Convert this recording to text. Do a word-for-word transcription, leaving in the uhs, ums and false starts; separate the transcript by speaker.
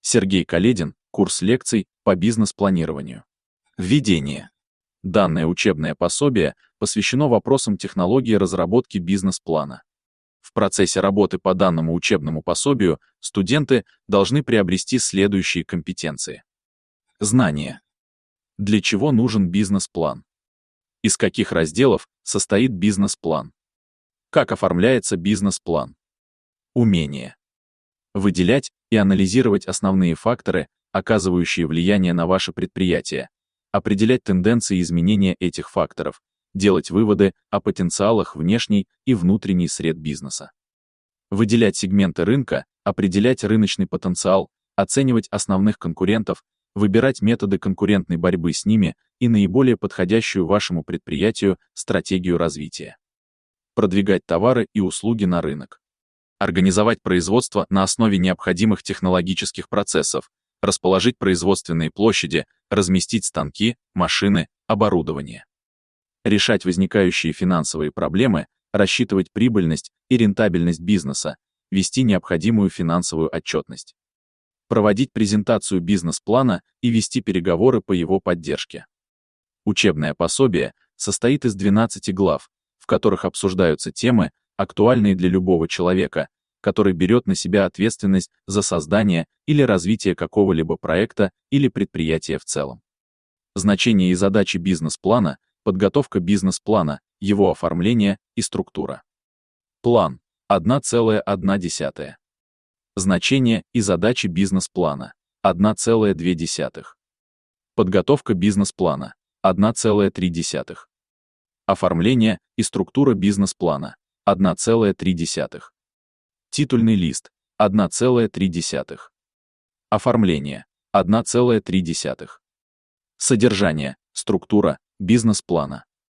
Speaker 1: Сергей Каледин, курс лекций по бизнес-планированию. Введение. Данное учебное пособие посвящено вопросам технологии разработки бизнес-плана. В процессе работы по данному учебному пособию студенты должны приобрести следующие компетенции. Знания. Для чего нужен бизнес-план? Из каких разделов состоит бизнес-план? Как оформляется бизнес-план? Умение. Выделять и анализировать основные факторы, оказывающие влияние на ваше предприятие, определять тенденции изменения этих факторов, делать выводы о потенциалах внешней и внутренней сред бизнеса. Выделять сегменты рынка, определять рыночный потенциал, оценивать основных конкурентов, выбирать методы конкурентной борьбы с ними и наиболее подходящую вашему предприятию стратегию развития. Продвигать товары и услуги на рынок. Организовать производство на основе необходимых технологических процессов, расположить производственные площади, разместить станки, машины, оборудование. Решать возникающие финансовые проблемы, рассчитывать прибыльность и рентабельность бизнеса, вести необходимую финансовую отчетность. Проводить презентацию бизнес-плана и вести переговоры по его поддержке. Учебное пособие состоит из двенадцати глав, в которых обсуждаются темы, актуальные для любого человека, который берет на себя ответственность за создание или развитие какого-либо проекта или предприятия в целом. Значение и задачи бизнес-плана, подготовка бизнес-плана, его оформление и структура. План – одна целая одна десятая. Значение и задачи бизнес-плана – одна целая две десятых. Подготовка бизнес-плана – одна целая три десятых. Оформление и структура бизнес-плана – одна целая три десятых. Титульный лист – одна целая три десятых. Оформление – одна целая три десятых. Содержание, структура бизнес-плана.